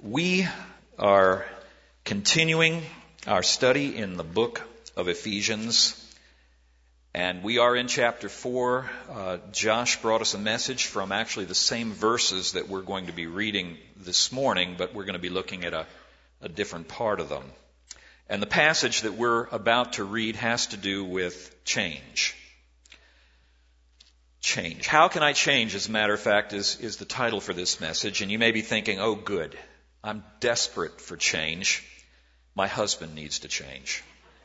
We are continuing our study in the book of Ephesians, and we are in chapter 4. Josh brought us a message from actually the same verses that we're going to be reading this morning, but we're going to be looking at a different part of them. And the passage that we're about to read has to do with change. Change. How can I change, as a matter of fact, is the title for this message. And you may be thinking, oh good, I'm desperate for change. My husband needs to change.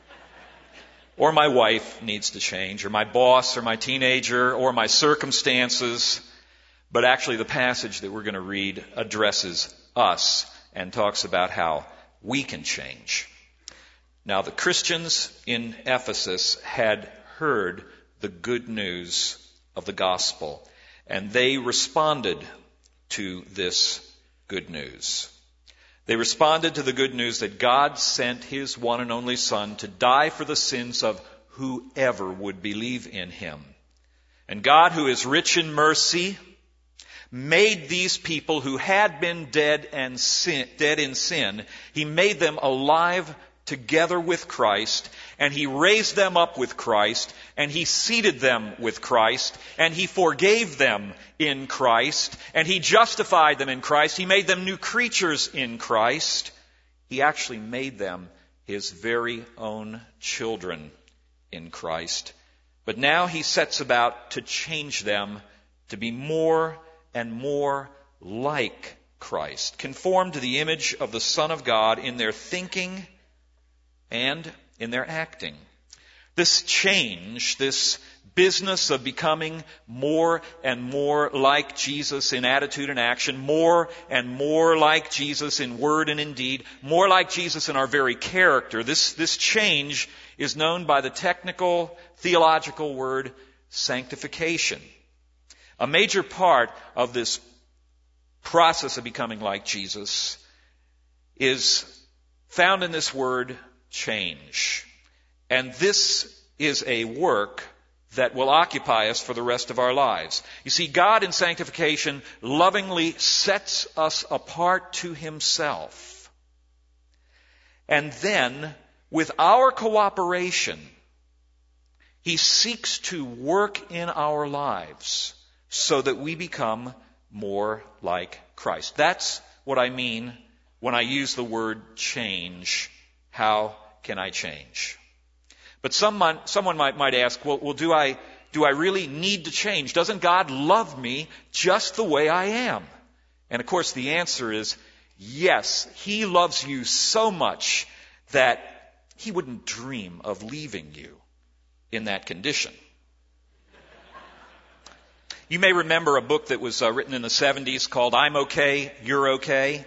Or my wife needs to change, or my boss, or my teenager, or my circumstances. But actually the passage that we're going to read addresses us and talks about how we can change. Now, the Christians in Ephesus had heard the good news of the gospel, and they responded to this good news. They responded to the good news that God sent His one and only Son to die for the sins of whoever would believe in Him. And God, who is rich in mercy, made these people who had been dead in sin, He made them alive together with Christ, and He raised them up with Christ, and He seated them with Christ, and He forgave them in Christ, and He justified them in Christ. He made them new creatures in Christ. He actually made them His very own children in Christ. But now He sets about to change them to be more and more like Christ, conformed to the image of the Son of God in their thinking and in their acting. This change, this business of becoming more and more like Jesus in attitude and action, more and more like Jesus in word and in deed, more like Jesus in our very character, this change is known by the technical, theological word sanctification. A major part of this process of becoming like Jesus is found in this word change. And this is a work that will occupy us for the rest of our lives. You see, God in sanctification lovingly sets us apart to Himself. And then, with our cooperation, He seeks to work in our lives so that we become more like Christ. That's what I mean when I use the word change. How can I change? But someone might ask, well, do I really need to change? Doesn't God love me just the way I am? And of course the answer is yes. He loves you so much that He wouldn't dream of leaving you in that condition. You may remember a book that was written in the 70s called I'm Okay, You're Okay.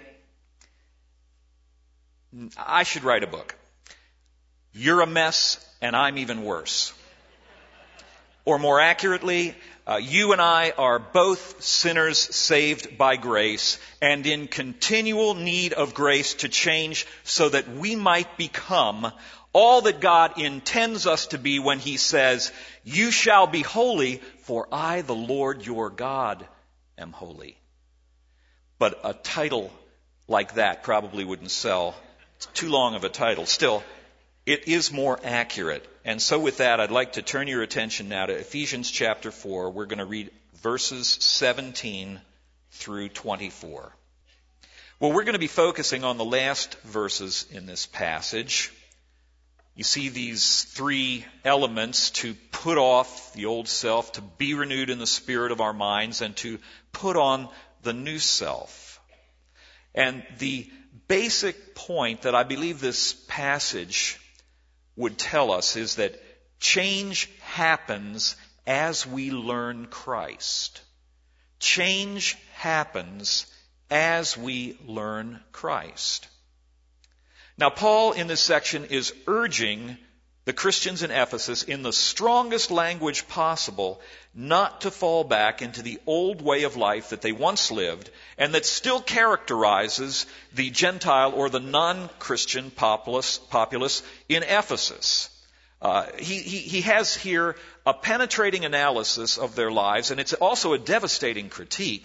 I should write a book. You're a mess, and I'm even worse. Or more accurately, you and I are both sinners saved by grace and in continual need of grace to change so that we might become all that God intends us to be when He says, "You shall be holy, for I, the Lord your God, am holy." But a title like that probably wouldn't sell. It's too long of a title. Still, it is more accurate. And so with that, I'd like to turn your attention now to Ephesians chapter 4. We're going to read verses 17 through 24. Well, we're going to be focusing on the last verses in this passage. You see these three elements: to put off the old self, to be renewed in the spirit of our minds, and to put on the new self. And the basic point that I believe this passage would tell us is that change happens as we learn Christ. Change happens as we learn Christ. Now, Paul in this section is urging the Christians in Ephesus in the strongest language possible not to fall back into the old way of life that they once lived and that still characterizes the Gentile or the non-Christian populace in Ephesus. He has here a penetrating analysis of their lives, and it's also a devastating critique.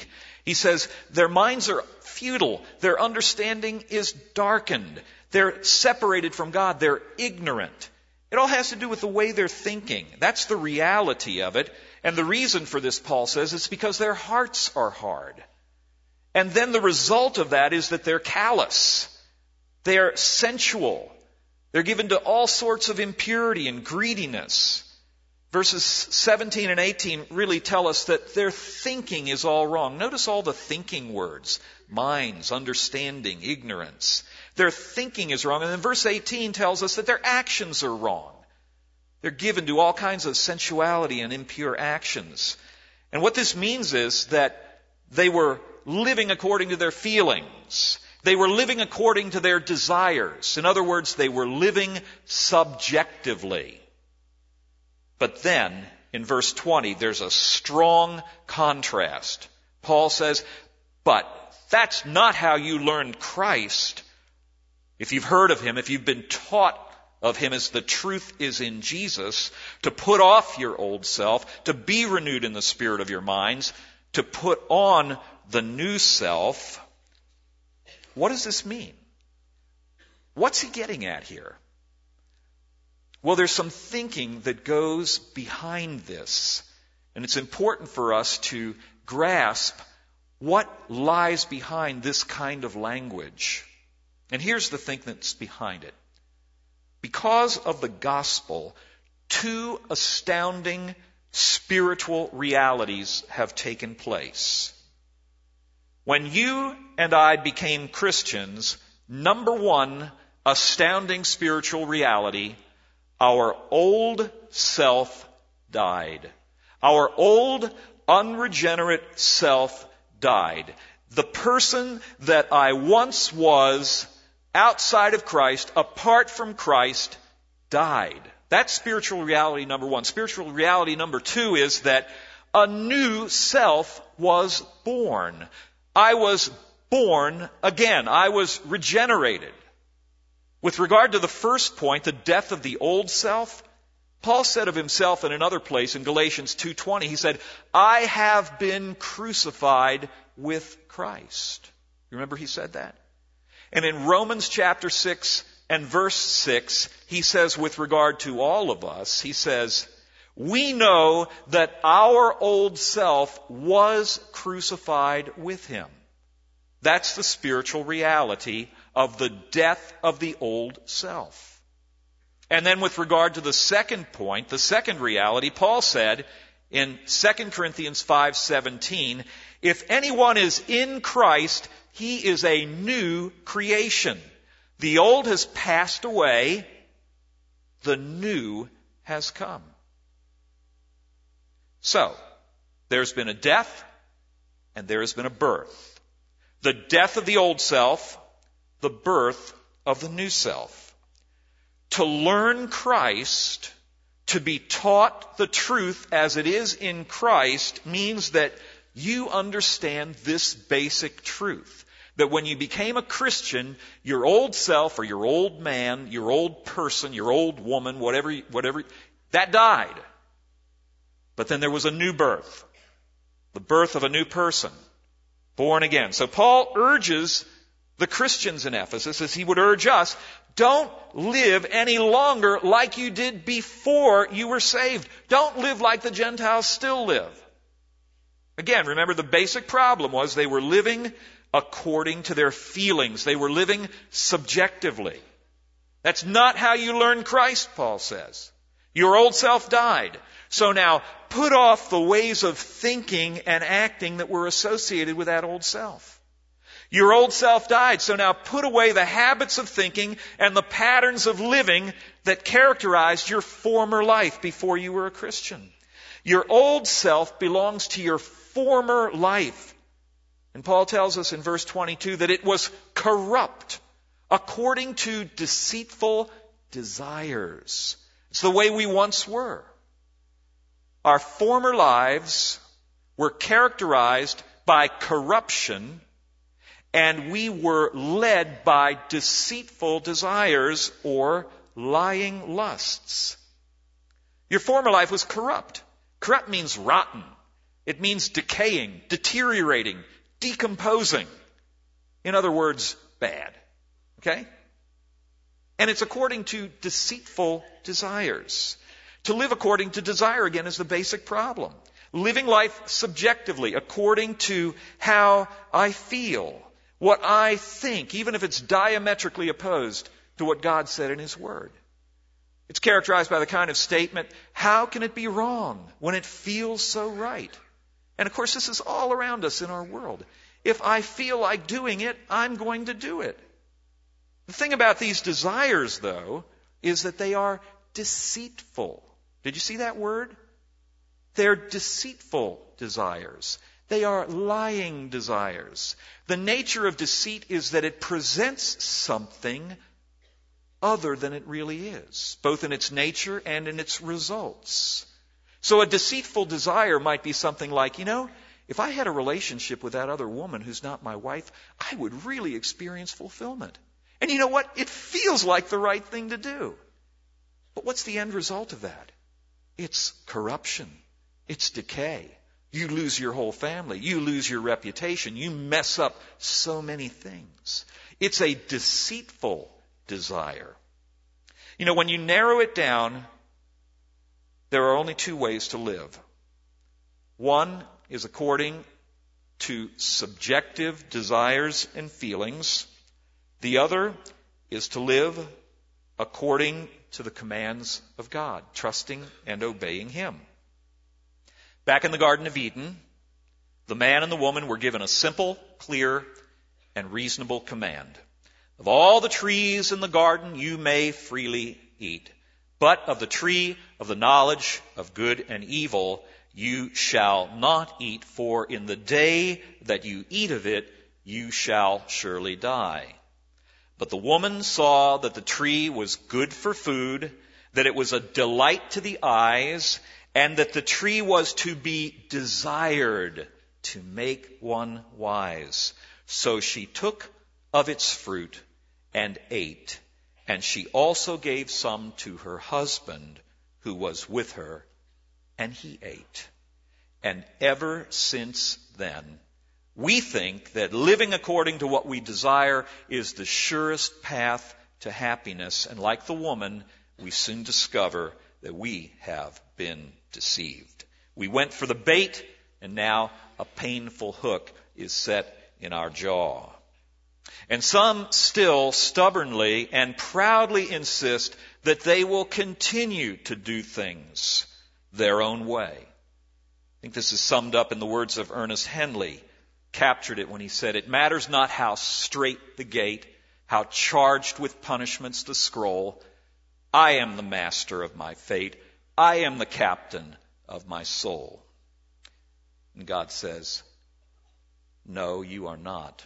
He says their minds are futile. Their understanding is darkened. They're separated from God. They're ignorant. It all has to do with the way they're thinking. That's the reality of it. And the reason for this, Paul says, is because their hearts are hard. And then the result of that is that they're callous. They're sensual. They're given to all sorts of impurity and greediness. Verses 17 and 18 really tell us that their thinking is all wrong. Notice all the thinking words. Minds, understanding, ignorance. Their thinking is wrong. And then verse 18 tells us that their actions are wrong. They're given to all kinds of sensuality and impure actions. And what this means is that they were living according to their feelings. They were living according to their desires. In other words, they were living subjectively. But then, in verse 20, there's a strong contrast. Paul says, but that's not how you learned Christ. If you've heard of Him, if you've been taught of Him as the truth is in Jesus, to put off your old self, to be renewed in the spirit of your minds, to put on the new self. What does this mean? What's he getting at here? Well, there's some thinking that goes behind this. And it's important for us to grasp what lies behind this kind of language. And here's the thing that's behind it. Because of the gospel, two astounding spiritual realities have taken place. When you and I became Christians, number one astounding spiritual reality, our old self died. Our old, unregenerate self died. The person that I once was outside of Christ, apart from Christ, died. That's spiritual reality number one. Spiritual reality number two is that a new self was born. I was born again. I was regenerated. With regard to the first point, the death of the old self, Paul said of himself in another place in Galatians 2:20, he said, I have been crucified with Christ. You remember he said that? And in Romans chapter 6 and verse 6, he says with regard to all of us, he says, we know that our old self was crucified with Him. That's the spiritual reality of the death of the old self. And then with regard to the second point, the second reality, Paul said in 2 Corinthians 5:17, if anyone is in Christ, he is a new creation. The old has passed away, the new has come. So, there's been a death and there has been a birth. The death of the old self, the birth of the new self. To learn Christ, to be taught the truth as it is in Christ, means that you understand this basic truth. That when you became a Christian, your old self or your old man, your old person, your old woman, whatever, that died. But then there was a new birth. The birth of a new person. Born again. So Paul urges the Christians in Ephesus, as he would urge us, don't live any longer like you did before you were saved. Don't live like the Gentiles still live. Again, remember the basic problem was they were living according to their feelings. They were living subjectively. That's not how you learn Christ, Paul says. Your old self died. So now, put off the ways of thinking and acting that were associated with that old self. Your old self died, so now put away the habits of thinking and the patterns of living that characterized your former life before you were a Christian. Your old self belongs to your former life. And Paul tells us in verse 22 that it was corrupt according to deceitful desires. It's the way we once were. Our former lives were characterized by corruption, and we were led by deceitful desires or lying lusts. Your former life was corrupt. Corrupt means rotten. It means decaying, deteriorating, decomposing. In other words, bad. Okay? And it's according to deceitful desires. To live according to desire, again, is the basic problem. Living life subjectively, according to how I feel, what I think, even if it's diametrically opposed to what God said in His Word. It's characterized by the kind of statement, how can it be wrong when it feels so right? And of course, this is all around us in our world. If I feel like doing it, I'm going to do it. The thing about these desires, though, is that they are deceitful. Did you see that word? They're deceitful desires. They are lying desires. The nature of deceit is that it presents something other than it really is, both in its nature and in its results. So a deceitful desire might be something like, if I had a relationship with that other woman who's not my wife, I would really experience fulfillment. And you know what? It feels like the right thing to do. But what's the end result of that? It's corruption. It's decay. You lose your whole family. You lose your reputation. You mess up so many things. It's a deceitful desire. When you narrow it down, there are only two ways to live. One is according to subjective desires and feelings. The other is to live according to the commands of God, trusting and obeying Him. Back in the Garden of Eden, the man and the woman were given a simple, clear, and reasonable command. Of all the trees in the garden you may freely eat, but of the tree of the knowledge of good and evil you shall not eat, for in the day that you eat of it you shall surely die. But the woman saw that the tree was good for food, that it was a delight to the eyes, and that the tree was to be desired to make one wise. So she took of its fruit and ate, and she also gave some to her husband who was with her, and he ate. And ever since then, we think that living according to what we desire is the surest path to happiness. And like the woman, we soon discover that we have been deceived. We went for the bait, and now a painful hook is set in our jaw. And some still stubbornly and proudly insist that they will continue to do things their own way. I think this is summed up in the words of Ernest Henley. Captured it when he said, "It matters not how straight the gate, how charged with punishments the scroll. I am the master of my fate. I am the captain of my soul." And God says, no, you are not.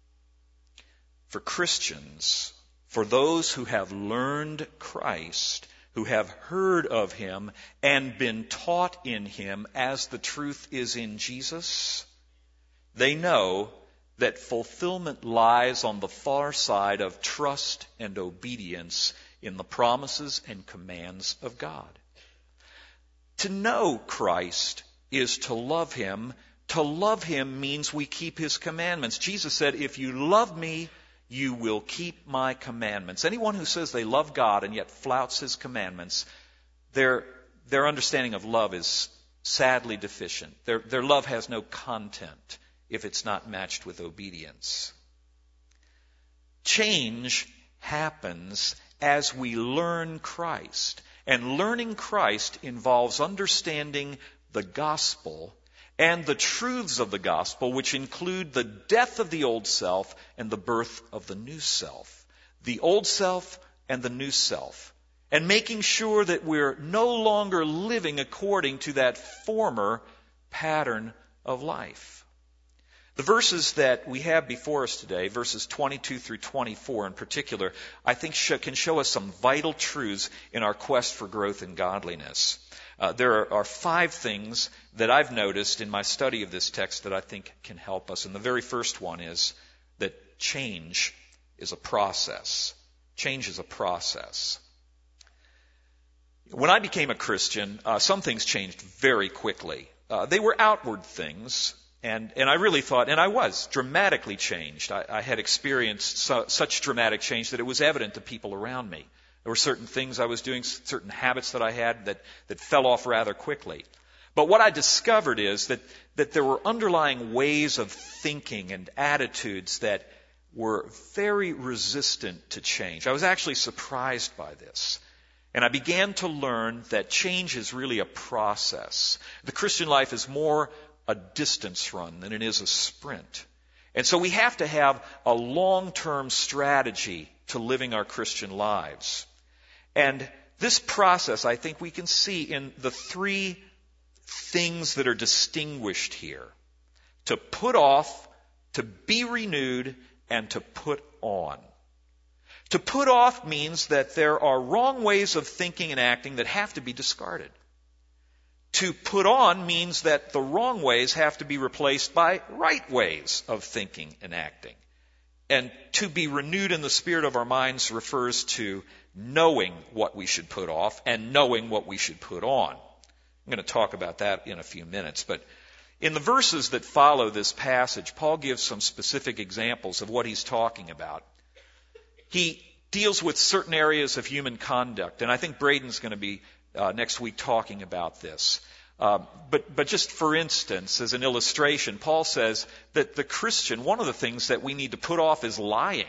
For Christians, for those who have learned Christ, who have heard of Him and been taught in Him as the truth is in Jesus, they know that fulfillment lies on the far side of trust and obedience in the promises and commands of God. To know Christ is to love Him. To love Him means we keep His commandments. Jesus said, if you love me, you will keep my commandments. Anyone who says they love God and yet flouts His commandments, their understanding of love is sadly deficient. Their love has no content if it's not matched with obedience. Change happens as we learn Christ. And learning Christ involves understanding the gospel and the truths of the gospel, which include the death of the old self and the birth of the new self. The old self and the new self. And making sure that we're no longer living according to that former pattern of life. The verses that we have before us today, verses 22 through 24 in particular, I think can show us some vital truths in our quest for growth in godliness. There are 5 things that I've noticed in my study of this text that I think can help us. And the very first one is that change is a process. Change is a process. When I became a Christian, some things changed very quickly. They were outward things. And I really thought, and I was dramatically changed. I had experienced such dramatic change that it was evident to people around me. There were certain things I was doing, certain habits that I had that fell off rather quickly. But what I discovered is that there were underlying ways of thinking and attitudes that were very resistant to change. I was actually surprised by this. And I began to learn that change is really a process. The Christian life is more a distance run than it is a sprint. And so we have to have a long-term strategy to living our Christian lives. And this process, I think we can see in the three things that are distinguished here. To put off, to be renewed, and to put on. To put off means that there are wrong ways of thinking and acting that have to be discarded. To put on means that the wrong ways have to be replaced by right ways of thinking and acting. And to be renewed in the spirit of our minds refers to knowing what we should put off and knowing what we should put on. I'm going to talk about that in a few minutes, but in the verses that follow this passage, Paul gives some specific examples of what he's talking about. He deals with certain areas of human conduct, and I think Braden's going to be next week talking about this. But just for instance, as an illustration, Paul says that the Christian, one of the things that we need to put off is lying.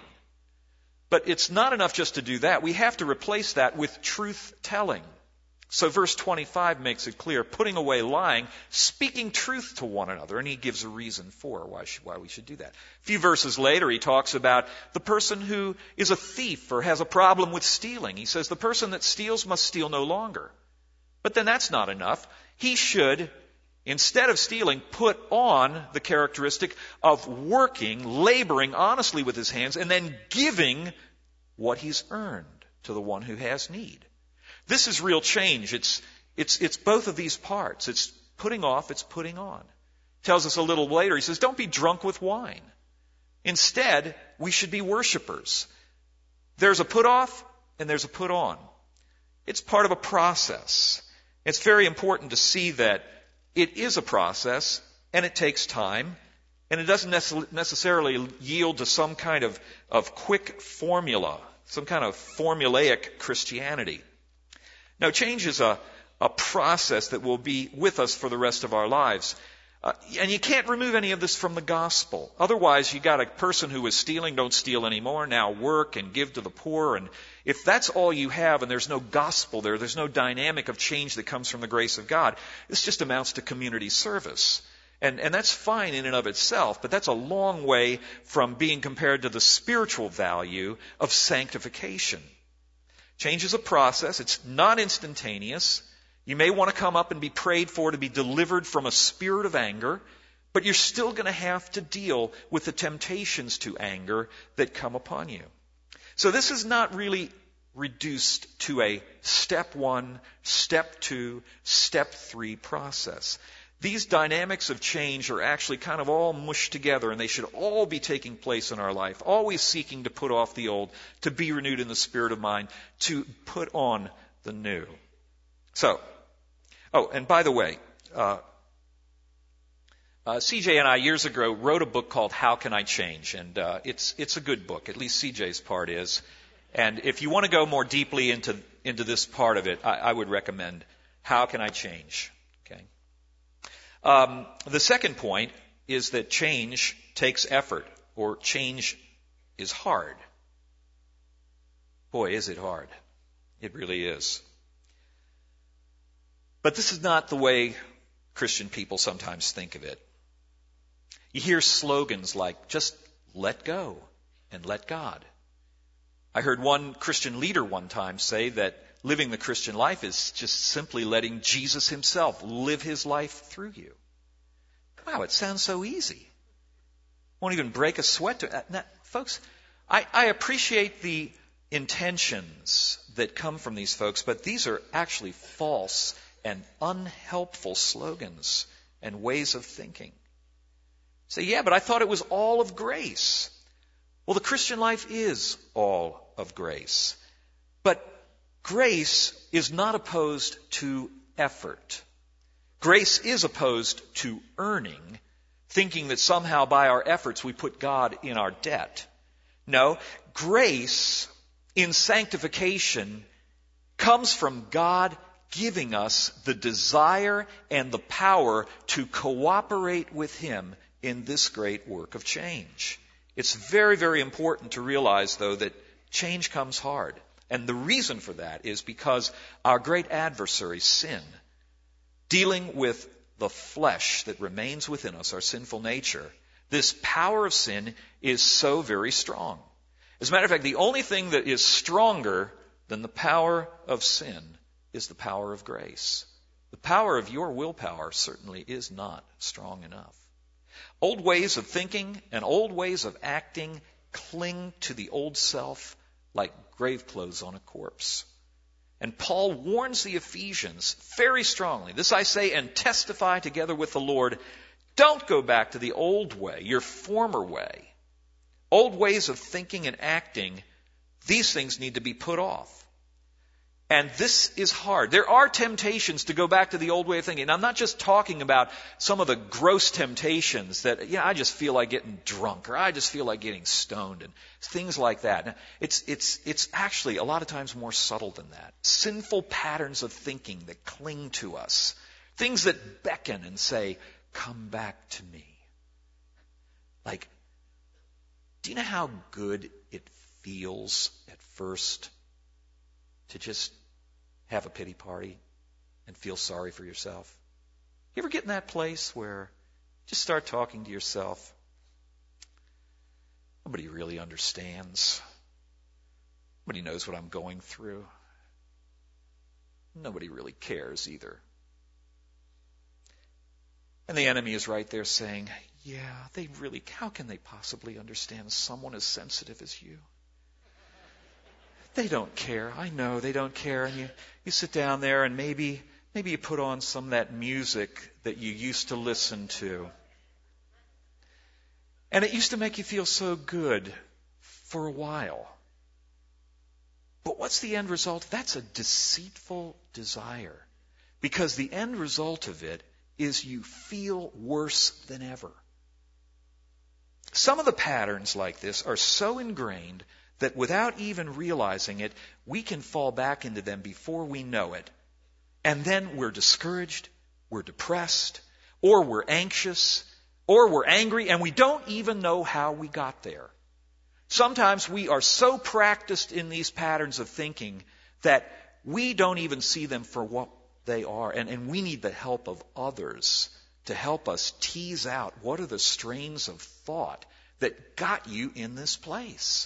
But it's not enough just to do that. We have to replace that with truth-telling. So verse 25 makes it clear, putting away lying, speaking truth to one another. And he gives a reason for why we should do that. A few verses later, he talks about the person who is a thief or has a problem with stealing. He says the person that steals must steal no longer. But then that's not enough. He should, instead of stealing, put on the characteristic of working, laboring honestly with his hands, and then giving what he's earned to the one who has need. This is real change. It's both of these parts. It's putting off, it's putting on. Tells us a little later, he says, don't be drunk with wine. Instead, we should be worshipers. There's a put off and there's a put on. It's part of a process. It's very important to see that it is a process and it takes time and it doesn't necessarily yield to some kind of quick formula, some kind of formulaic Christianity. No, change is a process that will be with us for the rest of our lives. And you can't remove any of this from the gospel. Otherwise, you got a person who is stealing, don't steal anymore, now work and give to the poor. And if that's all you have and there's no gospel there's no dynamic of change that comes from the grace of God, this just amounts to community service. And that's fine in and of itself, but that's a long way from being compared to the spiritual value of sanctification. Change is a process. It's not instantaneous. You may want to come up and be prayed for to be delivered from a spirit of anger, but you're still going to have to deal with the temptations to anger that come upon you. So this is not really reduced to a step 1, step 2, step 3 process. These dynamics of change are actually kind of all mushed together, and they should all be taking place in our life, always seeking to put off the old, to be renewed in the spirit of mind, to put on the new. So, and by the way, CJ and I years ago wrote a book called How Can I Change? And it's a good book, at least CJ's part is. And if you want to go more deeply into this part of it, I would recommend How Can I Change? The second point is that change takes effort, or change is hard. Boy, is it hard. It really is. But this is not the way Christian people sometimes think of it. You hear slogans like, just let go and let God. I heard one Christian leader one time say that living the Christian life is just simply letting Jesus himself live his life through you. Wow, it sounds so easy. Won't even break a sweat. Now, folks, I appreciate the intentions that come from these folks, but these are actually false and unhelpful slogans and ways of thinking. Say, yeah, but I thought it was all of grace. Well, the Christian life is all of grace. But grace is not opposed to effort. Grace is opposed to earning thinking that somehow by our efforts we put God in our debt. No, grace in sanctification comes from God giving us the desire and the power to cooperate with Him in this great work of change. It's very, very important to realize, though, that change comes hard. And the reason for that is because our great adversary, sin, dealing with the flesh that remains within us, our sinful nature, this power of sin is so very strong. As a matter of fact, the only thing that is stronger than the power of sin is the power of grace. The power of your willpower certainly is not strong enough. Old ways of thinking and old ways of acting cling to the old self like grave clothes on a corpse. And Paul warns the Ephesians very strongly. This I say and testify together with the Lord. Don't go back to the old way, your former way. Old ways of thinking and acting, these things need to be put off. And this is hard. There are temptations to go back to the old way of thinking. And I'm not just talking about some of the gross temptations that, I just feel like getting drunk, or I just feel like getting stoned, and things like that. Now, it's actually a lot of times more subtle than that. Sinful patterns of thinking that cling to us. Things that beckon and say, come back to me. Like, do you know how good it feels at first to just have a pity party and feel sorry for yourself? You ever get in that place where you just start talking to yourself? Nobody really understands. Nobody knows what I'm going through. Nobody really cares either. And the enemy is right there saying, how can they possibly understand someone as sensitive as you? They don't care. I know they don't care. And you sit down there and maybe you put on some of that music that you used to listen to. And it used to make you feel so good for a while. But what's the end result? That's a deceitful desire. Because the end result of it is you feel worse than ever. Some of the patterns like this are so ingrained that without even realizing it, we can fall back into them before we know it. And then we're discouraged, we're depressed, or we're anxious, or we're angry, and we don't even know how we got there. Sometimes we are so practiced in these patterns of thinking that we don't even see them for what they are. And we need the help of others to help us tease out what are the strains of thought that got you in this place.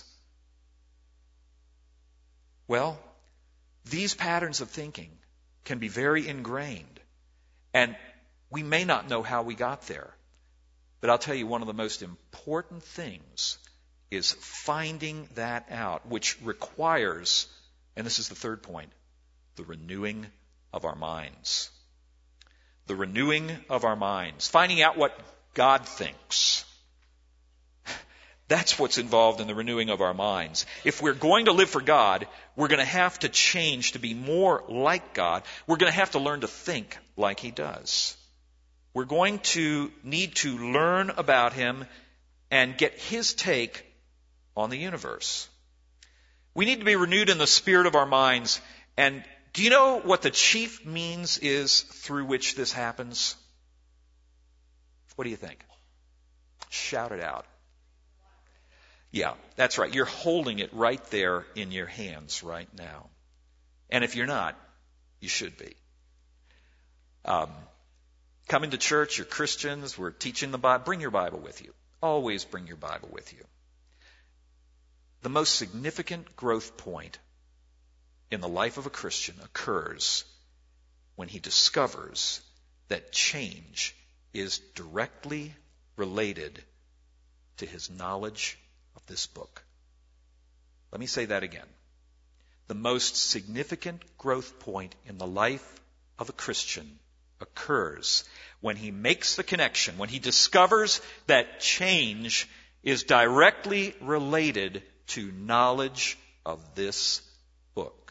Well, these patterns of thinking can be very ingrained, and we may not know how we got there. But I'll tell you, one of the most important things is finding that out, which requires, and this is the third point, the renewing of our minds. The renewing of our minds. Finding out what God thinks. That's what's involved in the renewing of our minds. If we're going to live for God, we're going to have to change to be more like God. We're going to have to learn to think like He does. We're going to need to learn about Him and get His take on the universe. We need to be renewed in the spirit of our minds. And do you know what the chief means is through which this happens? What do you think? Shout it out. Yeah, that's right. You're holding it right there in your hands right now. And if you're not, you should be. Coming to church, you're Christians, we're teaching the Bible. Bring your Bible with you. Always bring your Bible with you. The most significant growth point in the life of a Christian occurs when he discovers that change is directly related to his knowledge of this book. Let me say that again. The most significant growth point in the life of a Christian occurs when he makes the connection, when he discovers that change is directly related to knowledge of this book.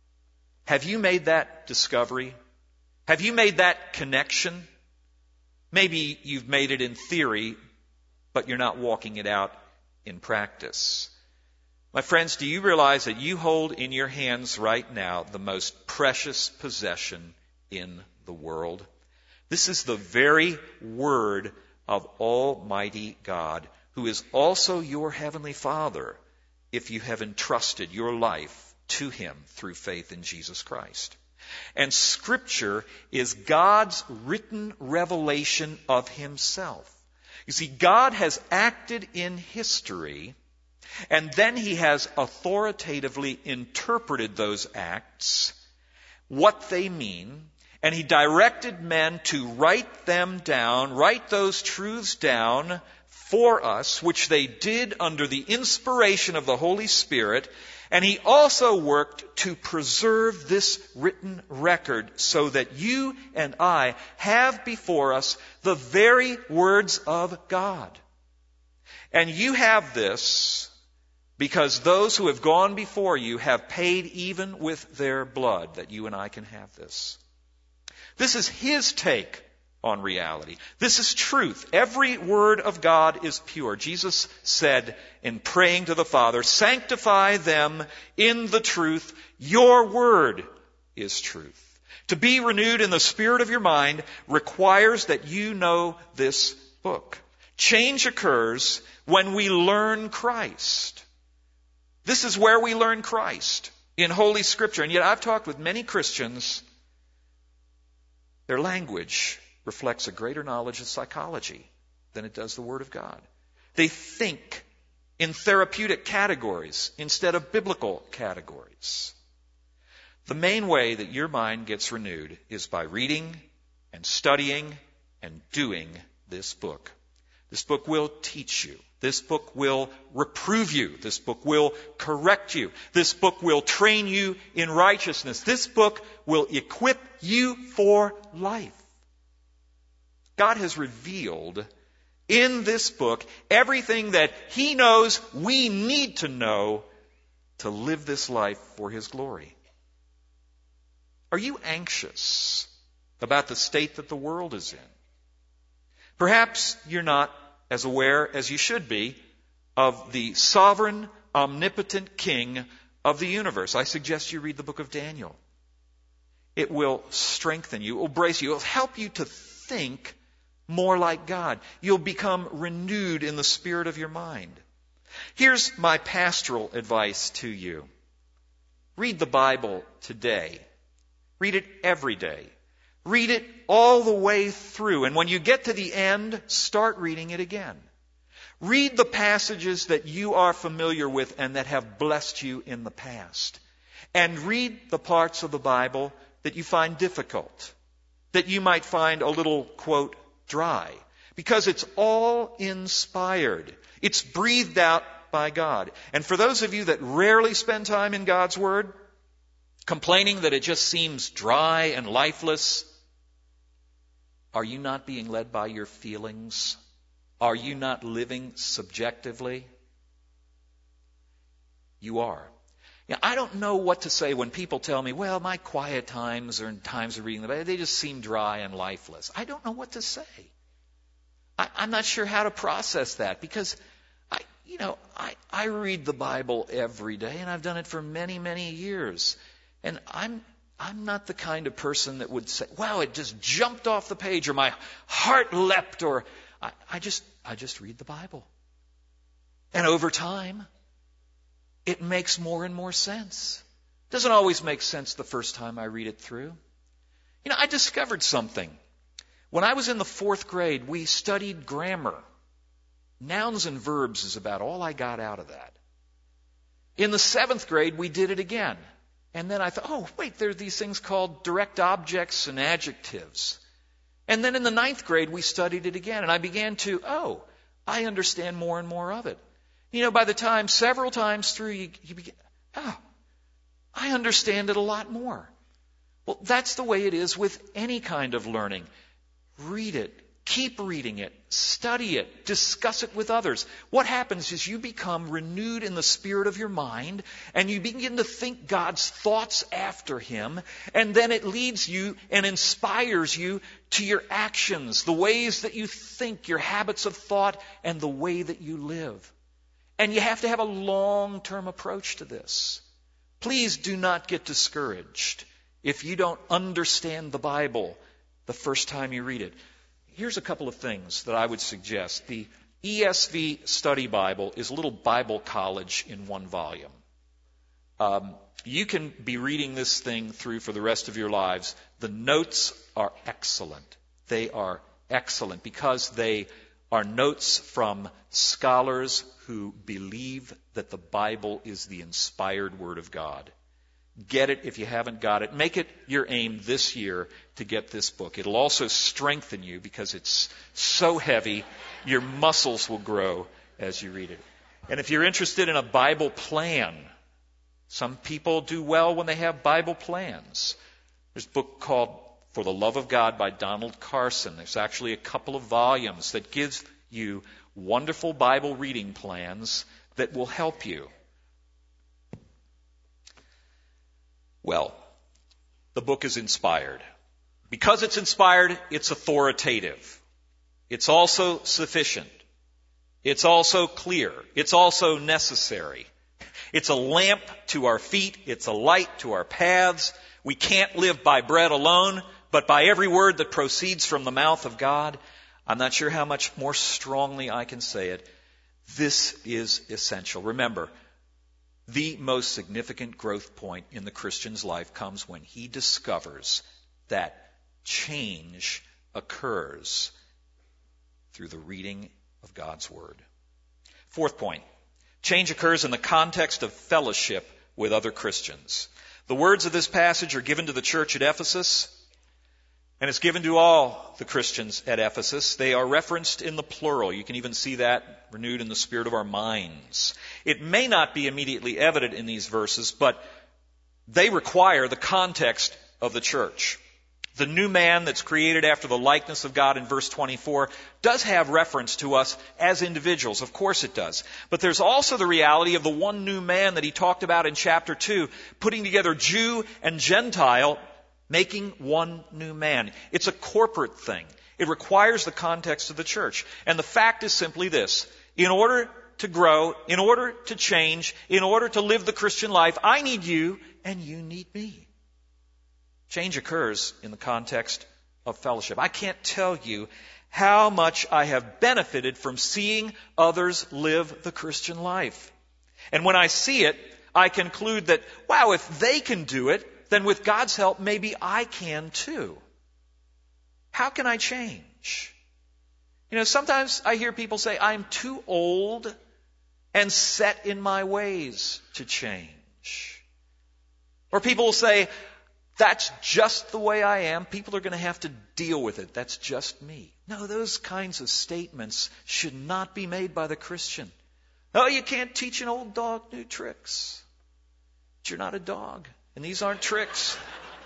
Have you made that discovery? Have you made that connection? Maybe you've made it in theory, but you're not walking it out in practice. My friends, do you realize that you hold in your hands right now the most precious possession in the world? This is the very Word of Almighty God, who is also your Heavenly Father, if you have entrusted your life to Him through faith in Jesus Christ. And Scripture is God's written revelation of Himself. You see, God has acted in history, and then He has authoritatively interpreted those acts, what they mean, and He directed men to write them down, write those truths down for us, which they did under the inspiration of the Holy Spirit. And He also worked to preserve this written record so that you and I have before us the very words of God. And you have this because those who have gone before you have paid even with their blood that you and I can have this. This is His take on reality. This is truth. Every word of God is pure. Jesus said in praying to the Father, sanctify them in the truth. Your word is truth. To be renewed in the spirit of your mind requires that you know this book. Change occurs when we learn Christ. This is where we learn Christ, in Holy Scripture. And yet I've talked with many Christians. Their language reflects a greater knowledge of psychology than it does the Word of God. They think in therapeutic categories instead of biblical categories. The main way that your mind gets renewed is by reading and studying and doing this book. This book will teach you. This book will reprove you. This book will correct you. This book will train you in righteousness. This book will equip you for life. God has revealed in this book everything that He knows we need to know to live this life for His glory. Are you anxious about the state that the world is in? Perhaps you're not as aware as you should be of the sovereign, omnipotent King of the universe. I suggest you read the book of Daniel. It will strengthen you, it will brace you, it will help you to think more like God. You'll become renewed in the spirit of your mind. Here's my pastoral advice to you. Read the Bible today. Read it every day. Read it all the way through. And when you get to the end, start reading it again. Read the passages that you are familiar with and that have blessed you in the past. And read the parts of the Bible that you find difficult, that you might find a little, quote, dry. Because it's all inspired. It's breathed out by God. And for those of you that rarely spend time in God's Word, complaining that it just seems dry and lifeless, are you not being led by your feelings? Are you not living subjectively? You are. I don't know what to say when people tell me, well, my quiet times or times of reading the Bible, they just seem dry and lifeless. I don't know what to say. I'm not sure how to process that because I read the Bible every day and I've done it for many, many years. And I'm not the kind of person that would say, wow, it just jumped off the page or my heart leapt or I just read the Bible. And over time, it makes more and more sense. It doesn't always make sense the first time I read it through. I discovered something. When I was in the 4th grade, we studied grammar. Nouns and verbs is about all I got out of that. In the 7th grade, we did it again. And then I thought, oh, wait, there are these things called direct objects and adjectives. And then in the 9th grade, we studied it again. And I began to, I understand more and more of it. By the time, several times through, you begin, I understand it a lot more. Well, that's the way it is with any kind of learning. Read it, Keep reading it, study it, discuss it with others. What happens is you become renewed in the spirit of your mind, and you begin to think God's thoughts after Him, and then it leads you and inspires you to your actions, the ways that you think, your habits of thought, and the way that you live. And you have to have a long-term approach to this. Please do not get discouraged if you don't understand the Bible the first time you read it. Here's a couple of things that I would suggest. The ESV Study Bible is a little Bible college in one volume. You can be reading this thing through for the rest of your lives. The notes are excellent. They are excellent because they are notes from scholars who believe that the Bible is the inspired Word of God. Get it if you haven't got it. Make it your aim this year to get this book. It'll also strengthen you because it's so heavy, your muscles will grow as you read it. And if you're interested in a Bible plan, some people do well when they have Bible plans. There's a book called For the Love of God by Donald Carson. There's actually a couple of volumes that gives you wonderful Bible reading plans that will help you. Well, the book is inspired. Because it's inspired, it's authoritative. It's also sufficient. It's also clear. It's also necessary. It's a lamp to our feet. It's a light to our paths. We can't live by bread alone, but by every word that proceeds from the mouth of God. I'm not sure how much more strongly I can say it. This is essential. Remember, the most significant growth point in the Christian's life comes when he discovers that change occurs through the reading of God's Word. Fourth point, change occurs in the context of fellowship with other Christians. The words of this passage are given to the church at Ephesus, and it's given to all the Christians at Ephesus. They are referenced in the plural. You can even see that renewed in the spirit of our minds. It may not be immediately evident in these verses, but they require the context of the church. The new man that's created after the likeness of God in verse 24 does have reference to us as individuals. Of course it does. But there's also the reality of the one new man that he talked about in chapter 2, putting together Jew and Gentile, making one new man. It's a corporate thing. It requires the context of the church. And the fact is simply this. In order to grow, in order to change, in order to live the Christian life, I need you and you need me. Change occurs in the context of fellowship. I can't tell you how much I have benefited from seeing others live the Christian life. And when I see it, I conclude that, wow, if they can do it, then with God's help, maybe I can too. How can I change? You know, sometimes I hear people say, I'm too old and set in my ways to change. Or people will say, that's just the way I am. People are going to have to deal with it. That's just me. No, those kinds of statements should not be made by the Christian. Oh, you can't teach an old dog new tricks. But you're not a dog. And these aren't tricks.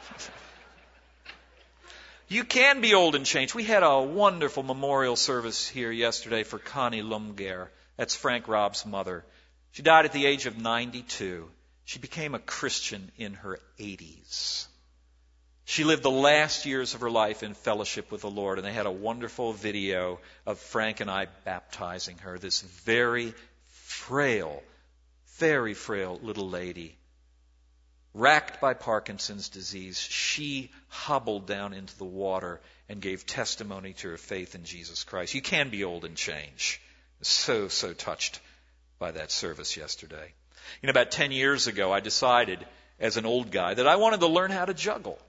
You can be old and changed. We had a wonderful memorial service here yesterday for Connie Lumger. That's Frank Rob's mother. She died at the age of 92. She became a Christian in her 80s. She lived the last years of her life in fellowship with the Lord, and they had a wonderful video of Frank and I baptizing her, this very frail little lady. Racked by Parkinson's disease, she hobbled down into the water and gave testimony to her faith in Jesus Christ. You can be old and change. So touched by that service yesterday. You know, about 10 years ago, I decided as an old guy that I wanted to learn how to juggle.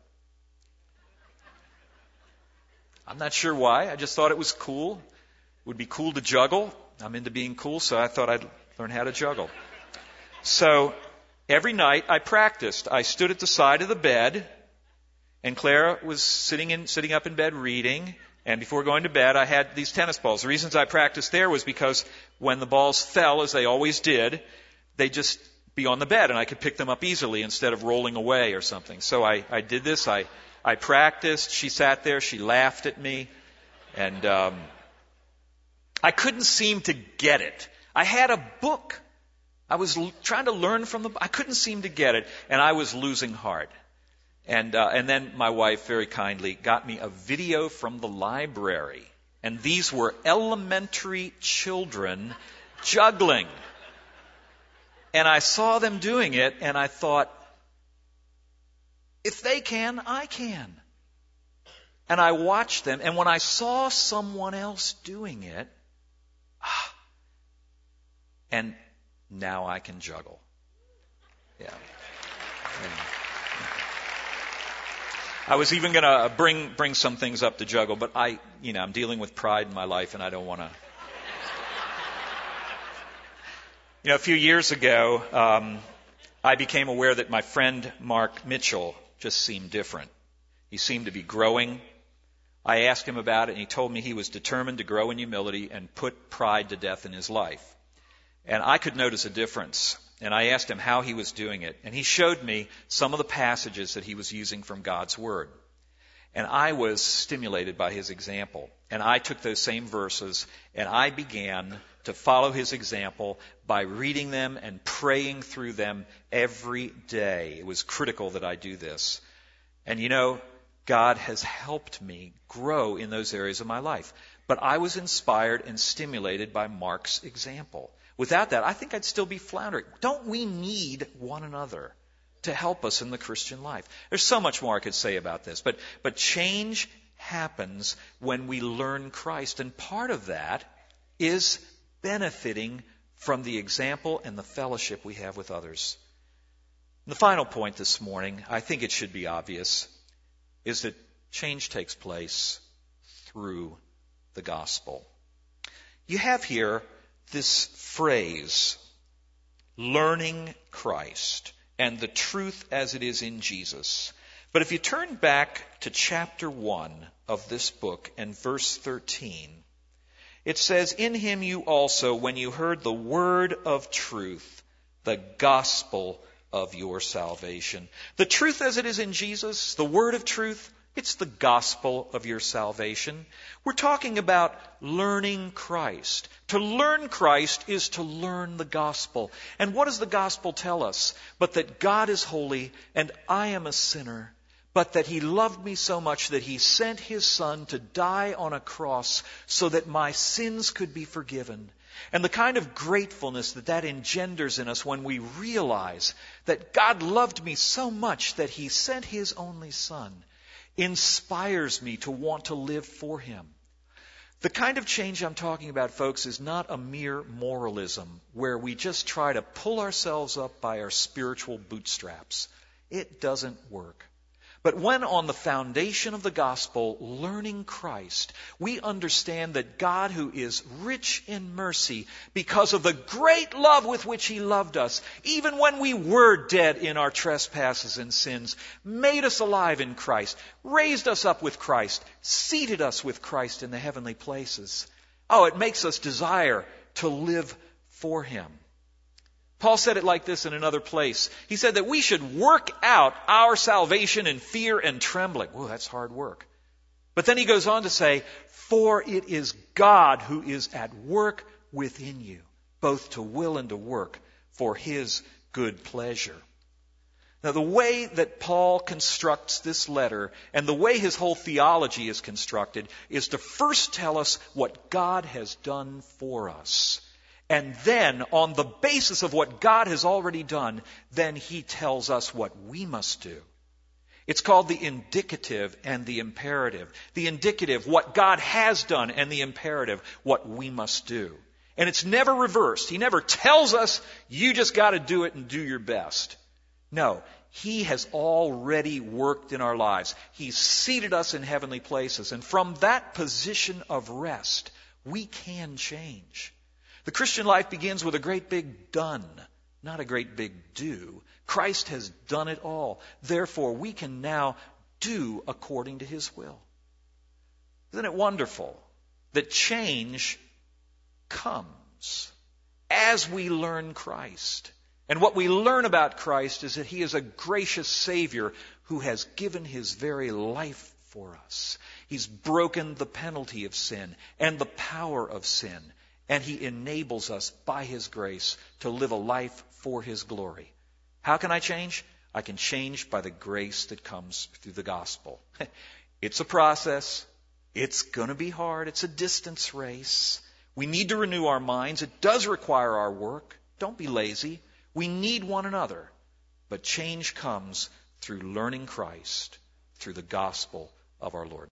I'm not sure why. I just thought it was cool. It would be cool to juggle. I'm into being cool, so I thought I'd learn how to juggle. So every night I practiced. I stood at the side of the bed, and Clara was sitting up in bed reading. And before going to bed, I had these tennis balls. The reasons I practiced there was because when the balls fell, as they always did, they'd just be on the bed, and I could pick them up easily instead of rolling away or something. So I did this. I practiced. She sat there. She laughed at me. And I couldn't seem to get it. I had a book. I was trying to learn from the book. I couldn't seem to get it, and I was losing heart. And then my wife very kindly got me a video from the library. And these were elementary children juggling. And I saw them doing it, and I thought, if they can, I can. And I watched them, and when I saw someone else doing it, and now I can juggle. Yeah. I was even going to bring some things up to juggle, but I'm dealing with pride in my life, and I don't want to. A few years ago, I became aware that my friend Mark Mitchell just seemed different. He seemed to be growing. I asked him about it, and he told me he was determined to grow in humility and put pride to death in his life. And I could notice a difference. And I asked him how he was doing it. And he showed me some of the passages that he was using from God's Word. And I was stimulated by his example. And I took those same verses and I began to follow his example by reading them and praying through them every day. It was critical that I do this. And God has helped me grow in those areas of my life. But I was inspired and stimulated by Mark's example. Without that, I think I'd still be floundering. Don't we need one another to help us in the Christian life? There's so much more I could say about this, but change happens when we learn Christ, and part of that is benefiting from the example and the fellowship we have with others. And the final point this morning, I think it should be obvious, is that change takes place through the gospel. You have here this phrase, learning Christ and the truth as it is in Jesus. But if you turn back to chapter 1 of this book and verse 13, it says, in him you also, when you heard the word of truth, the gospel of your salvation. The truth as it is in Jesus, the word of truth, it's the gospel of your salvation. We're talking about learning Christ. To learn Christ is to learn the gospel. And what does the gospel tell us? But that God is holy and I am a sinner, but that he loved me so much that he sent his Son to die on a cross so that my sins could be forgiven. And the kind of gratefulness that engenders in us when we realize that God loved me so much that he sent his only Son inspires me to want to live for him. The kind of change I'm talking about, folks, is not a mere moralism where we just try to pull ourselves up by our spiritual bootstraps. It doesn't work. But when on the foundation of the gospel, learning Christ, we understand that God, who is rich in mercy, because of the great love with which he loved us, even when we were dead in our trespasses and sins, made us alive in Christ, raised us up with Christ, seated us with Christ in the heavenly places. Oh, it makes us desire to live for him. Paul said it like this in another place. He said that we should work out our salvation in fear and trembling. Whoa, that's hard work. But then he goes on to say, for it is God who is at work within you, both to will and to work for his good pleasure. Now, the way that Paul constructs this letter and the way his whole theology is constructed is to first tell us what God has done for us. And then, on the basis of what God has already done, then he tells us what we must do. It's called the indicative and the imperative. The indicative, what God has done, and the imperative, what we must do. And it's never reversed. He never tells us, you just got to do it and do your best. No, he has already worked in our lives. He's seated us in heavenly places. And from that position of rest, we can change. The Christian life begins with a great big done, not a great big do. Christ has done it all. Therefore, we can now do according to his will. Isn't it wonderful that change comes as we learn Christ? And what we learn about Christ is that he is a gracious Savior who has given his very life for us. He's broken the penalty of sin and the power of sin, and He enables us by His grace to live a life for His glory. How can I change? I can change by the grace that comes through the gospel. It's a process. It's going to be hard. It's a distance race. We need to renew our minds. It does require our work. Don't be lazy. We need one another. But change comes through learning Christ, through the gospel of our Lord.